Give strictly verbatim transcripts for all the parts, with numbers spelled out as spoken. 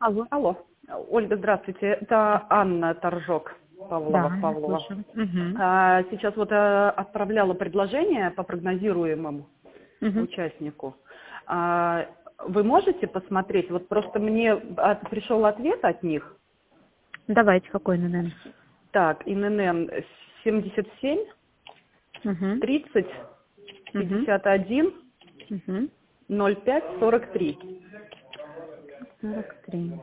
Алло. Алло. Ольга, здравствуйте. Это Анна Торжок, Павлова. Да, я Павлова. слушаю. Угу. А, Сейчас вот э, отправляла предложение по прогнозируемому Угу. участнику. А, Вы можете посмотреть? Вот просто мне от- пришел ответ от них. Давайте, какой ННН? Так, ИНН семьдесят семь, Угу. тридцать, Угу. пятьдесят один, Угу. ноль пять, сорок три. сорок три.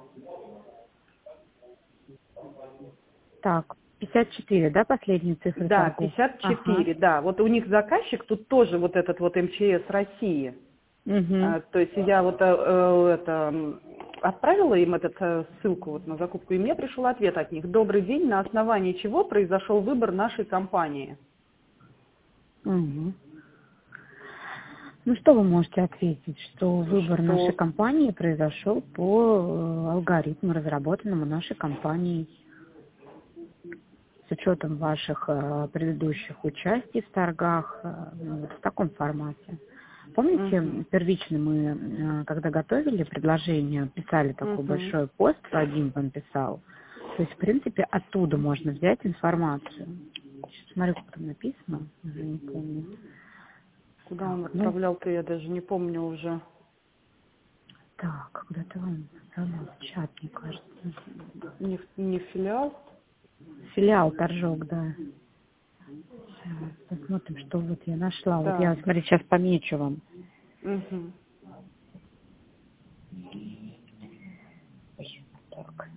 Так, пятьдесят четыре, да, последние цифры Да, торгов? пятьдесят Ага. четыре, да. Вот у них заказчик, тут тоже вот этот вот МЧС России. Угу. А, То есть я вот э, э, это м, отправила им эту э, ссылку вот на закупку, и мне пришел ответ от них. Добрый день, на основании чего произошел выбор нашей компании? Угу. Ну, что вы можете ответить, что выбор нашей Что компании произошел по э, алгоритму, разработанному нашей компанией, с учетом ваших э, предыдущих участий в торгах, э, ну, вот в таком формате. Помните, Мгм. первично мы, э, когда готовили предложение, писали такой Мгм. большой пост, Вадим вам писал. То есть, в принципе, оттуда можно взять информацию. Сейчас смотрю, как там написано, уже не помню. Куда он Так, ну, отправлял-то, я даже не помню уже. так, куда-то вам отправлял в чат, мне кажется. Не, в- не в филиал. Филиал Торжок, да. Сейчас посмотрим, что вот я нашла. Вот я, Так. смотрите, сейчас помечу вам. Мгм. Так,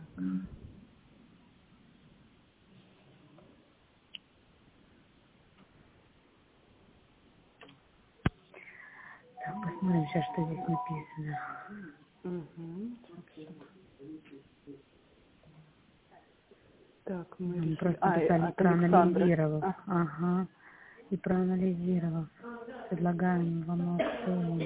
так, посмотрим сейчас, что здесь написано. Мгм. Так, мы Мы решили... просто А, э, написали, от Александра. проанализировав. А, Ага. И проанализировав. Предлагаем вам аукцион.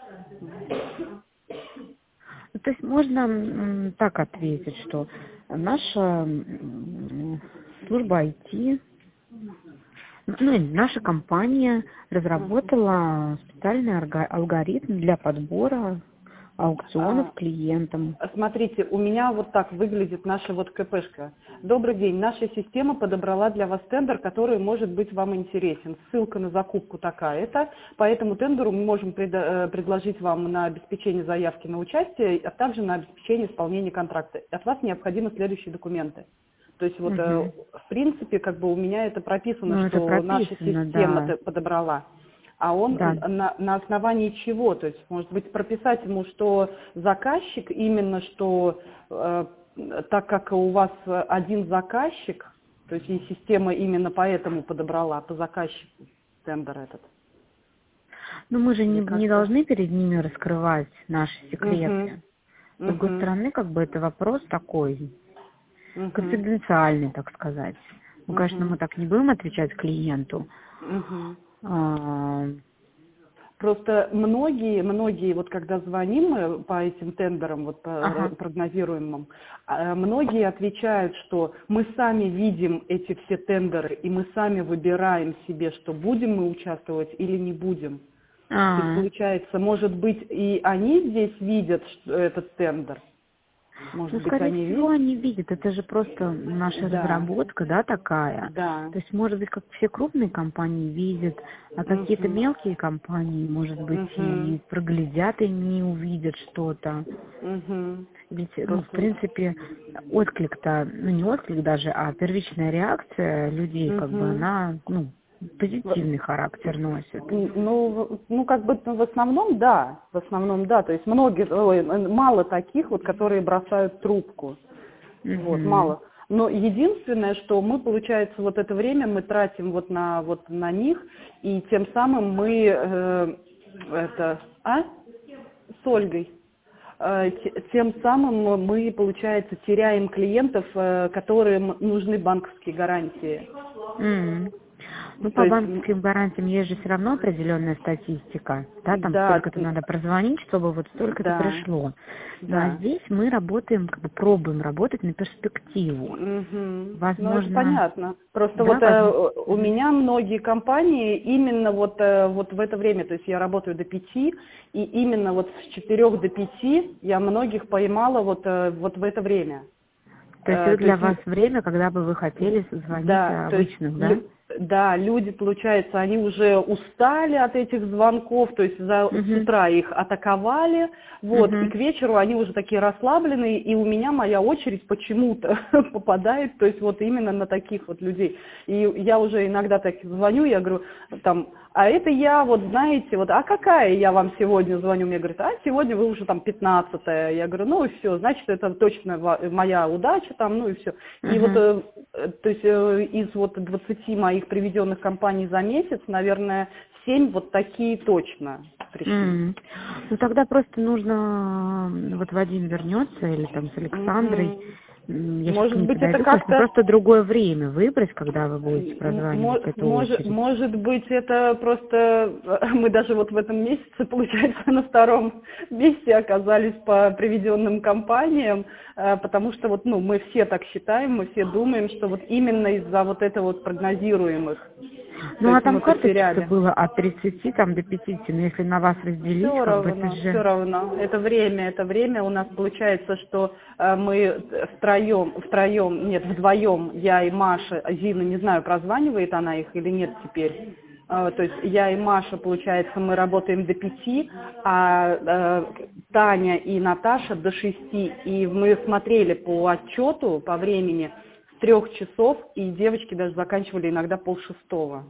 Ну, то есть можно м, так ответить, что наша м, служба ай ти, ну, и наша компания мгм. разработала специальный орга- алгоритм для подбора А, аукционов клиентам. Смотрите, у меня вот так выглядит наша вот КПшка. Добрый день, наша система подобрала для вас тендер, который может быть вам интересен. Ссылка на закупку такая-то. По этому тендеру мы можем преда- э, предложить вам на обеспечение заявки на участие, а также на обеспечение исполнения контракта. От вас необходимы следующие документы. То есть вот, э, Мгм. в принципе, как бы у меня это прописано, Ну, это что наша прописано, система да. т- подобрала. А он Да. на, на основании чего? То есть, может быть, прописать ему, что заказчик именно, что э, так как у вас один заказчик, то есть и система именно поэтому подобрала, по заказчику тендер этот. Но мы же Или не, не как-то. должны перед ними раскрывать наши Угу. секреты. С другой Угу. стороны, как бы это вопрос такой, Угу. конфиденциальный, так сказать. Ну, конечно, Угу. мы так не будем отвечать клиенту. Угу. А, Просто многие, многие, вот когда звоним мы по этим тендерам, вот по ага. прогнозируемым, а, многие отвечают, что мы сами видим эти все тендеры, и мы сами выбираем себе, что будем мы участвовать или не будем. То есть, А, получается, может быть, и они здесь видят что- этот тендер, ну, может быть, скорее они всего, видят? они видят, это же просто наша Да, разработка, да, такая. да. То есть, может быть, как все крупные компании видят, а какие-то Угу. мелкие компании, может быть, Угу. и проглядят и не увидят что-то. Угу. Ведь, ну, в Просто. принципе, отклик-то, ну, не отклик даже, а первичная реакция людей, как бы, Угу. она, ну, позитивный характер носит. Ну, в- ну, как бы ну, в основном, да, в основном, да, то есть многие, ой, мало таких вот, которые бросают трубку, вот, Угу. мало. Но единственное, что мы, получается, вот это время мы тратим вот на, вот на них, и тем самым мы, э, это, а, с Ольгой, Э, те- тем самым мы, получается, теряем клиентов, э, которым нужны банковские гарантии. М. Ну, То по есть, банковским гарантиям есть же все равно определенная статистика, да, там да, столько-то надо прозвонить, чтобы вот столько-то да, пришло. Ну, а да. здесь мы работаем, как бы пробуем работать на перспективу. Мгм. Ну, это Возможно, понятно. Просто да, вот э, возможно. у меня многие компании именно вот, э, вот в это время, то есть я работаю до пяти, и именно вот с четырех до пяти я многих поймала вот, э, вот в это время. То есть Э, это то для есть, вас м, время, когда бы вы хотели звонить да, то есть, обычных, да? лю- да, люди, получается, они уже устали от этих звонков, то есть за, с Угу, утра их атаковали, вот, и угу, к вечеру они уже такие расслабленные, и у меня моя очередь почему-то попадает, то есть вот именно на таких вот людей. И я уже иногда так звоню, я говорю, там, а это я, вот знаете, вот, а какая я вам сегодня звоню? Мне говорят, а сегодня вы уже там пятнадцатая. Я говорю, ну и все, значит, это точно ва- моя удача там, ну и все. И вот, угу. э, э, то есть э, из вот двадцати моих приведенных компаний за месяц, наверное, семь вот такие точно пришли. М. Ну тогда просто нужно, м, вот Вадим вернется или там с Александрой, Мгм. м, я сейчас к Может ней быть, это подойду, просто, как-то просто другое время выбрать, когда вы будете М- прозванивать мо- эту Может, очередь. может быть, это просто э, мы даже вот в этом месяце, получается, на втором месте оказались по приведенным компаниям, э, потому что вот, ну, мы все так считаем, мы все думаем, что вот именно из-за вот этого вот прогнозируемых, то Ну а есть там мы карточек-то потеряли. было от тридцати там до пятидесяти, но если на вас разделить, Все как бы это равно, все же... равно. Это время, это время. У нас получается, что э, мы втроем, втроем, нет, вдвоем, я и Маша, а Зина, не знаю, прозванивает она их или нет теперь. А, то есть я и Маша, получается, мы работаем до пяти, а э, Таня и Наташа до шести. И мы смотрели по отчету, по времени, с трех часов, и девочки даже заканчивали иногда полшестого.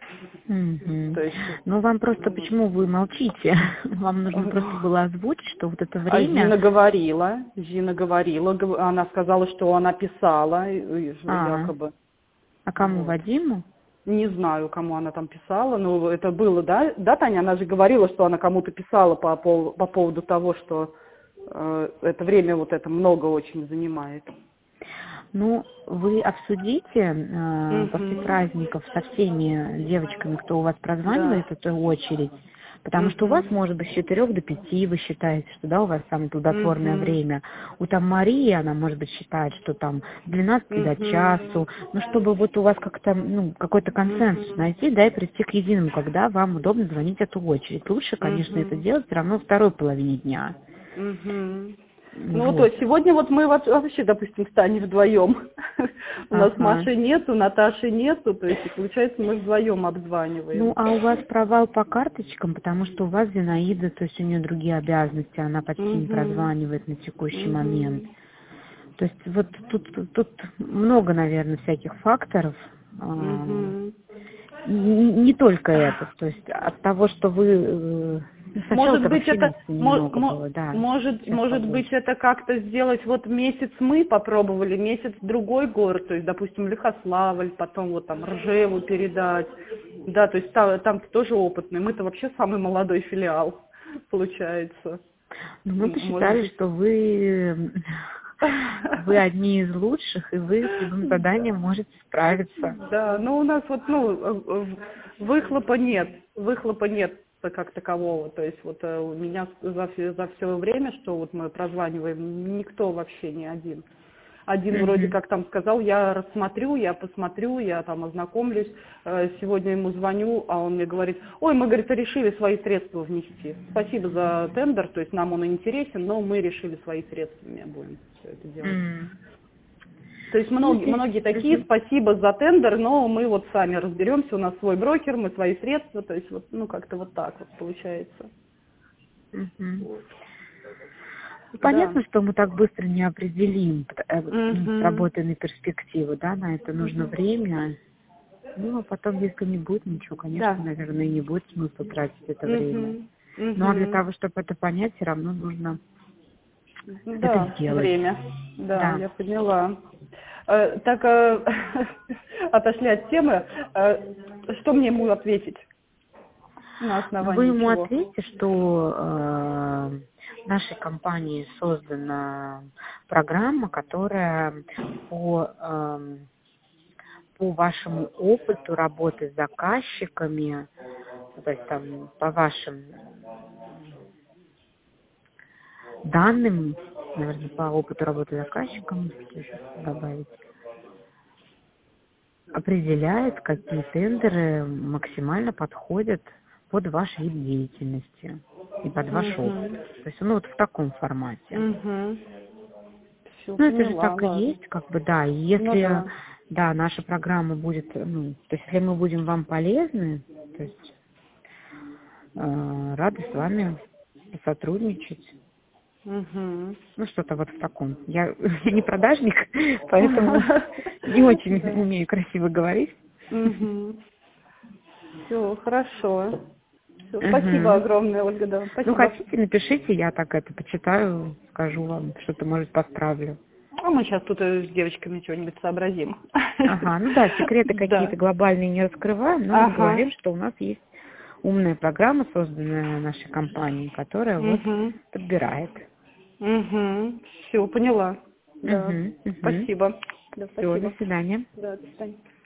Мгм. То есть, Ну вам просто, вот. почему вы молчите? Вам нужно просто было озвучить, что вот это А время... Зина говорила, Зина говорила, гов- она сказала, что она писала, и- и А, якобы. а кому, Вот. Вадиму? Не знаю, кому она там писала, но это было, да, да, Таня, она же говорила, что она кому-то писала по, пов- по поводу того, что э, это время вот это много очень занимает. Ну, вы обсудите э, после Угу. праздников со всеми девочками, кто у вас Да. прозванивает, эту очередь. Потому что у вас, Угу. может быть, с четырех до пяти вы считаете, что да, у вас самое плодотворное Угу. время. У там Марии, она, может быть, считает, что там с двенадцати до Угу. часу. Ну, чтобы вот у вас как-то, ну, какой-то консенсус Угу. найти, да, и прийти к единому, когда вам удобно звонить эту очередь. Лучше, конечно, это Угу. делать все равно во второй половине дня. Мгм. Ну, то Вот. есть сегодня вот мы во- вообще, допустим, станем вдвоем. У нас Ага. Маши нету, Наташи нету, то есть, и получается, мы вдвоем Ну, обзваниваем. а у вас провал по карточкам, потому что у вас Зинаида, то есть у нее другие обязанности, она почти не Угу. прозванивает на текущий момент. Угу. То есть вот тут, тут много, наверное, всяких факторов. а, Угу. Не, не только это, то есть от того, что вы... э, ну, Может сначала-то быть, вообще это месяца мо- немного мо- было, да, может, сейчас может быть, побольше. это как-то сделать вот месяц мы попробовали, месяц другой город, то есть, допустим, Лихославль, потом вот там Ржеву передать. Да, то есть там, там тоже опытный. Мы-то вообще самый молодой филиал, получается. Ну, мы М, Может посчитали, быть. что вы, вы одни из лучших, и вы с любым заданием можете справиться. Да, ну у нас вот, ну, э, э, выхлопа нет, выхлопа нет как такового. То есть вот э, у меня за все, за все время, что вот мы прозваниваем, никто вообще не один. Один вроде Мгм. как там сказал, я рассмотрю, я посмотрю, я там ознакомлюсь, э, сегодня ему звоню, а он мне говорит, ой, мы, говорит, решили свои средства внести. Спасибо за тендер, то есть нам он интересен, но мы решили свои средствами будем все это делать. М. То есть Ну, многие, здесь... многие такие, Мгм. спасибо за тендер, но мы вот сами разберемся, у нас свой брокер, мы свои средства, то есть вот, ну, как-то вот так вот получается. Мгм. Вот. Ну, Да. понятно, что мы так быстро не определим, пот- э, ну, Угу. работы на перспективу, да, на это нужно Угу. время. Ну, а потом, если не будет ничего, конечно, Да. наверное, и не будет смысла тратить это время. Угу. Ну, а для Угу. того, чтобы это понять, все равно нужно это Да, сделать. время. Да, Да. я поняла. Э, так, э, отошли от темы. Э, что мне ему ответить? На Но вы основании ему чего? ответьте, что э, в нашей компании создана программа, которая по, эм, по вашему опыту работы с заказчиками, то есть там по вашим данным, наверное, по опыту работы с заказчиком, что еще добавить, определяет, какие тендеры максимально подходят под ваш вид деятельности и под ваш Угу. опыт. То есть, ну, вот в таком формате. Угу. Все Ну, это же поняла, так и ладно. есть, как бы, да. И Ну если, да. да, наша программа будет, ну, то есть, если мы будем вам полезны, то есть, э, рады с вами сотрудничать. Угу. Ну, что-то вот в таком. Я, я не продажник, поэтому не очень умею красиво говорить. Все, хорошо. Всё, спасибо Мгм. огромное, Ольга, да, Ну, спасибо. хотите, напишите, я так это почитаю, скажу вам, что-то, может, подправлю. А мы сейчас тут э, с девочками что-нибудь сообразим. Ага, ну да, секреты Да. какие-то глобальные не раскрываем, но вот Ага. говорим, что у нас есть умная программа, созданная нашей компанией, которая вот Угу. подбирает. Угу. Все, поняла. Да. Угу, угу. Спасибо. Да, Все, до спасибо. свидания. Да, до свидания.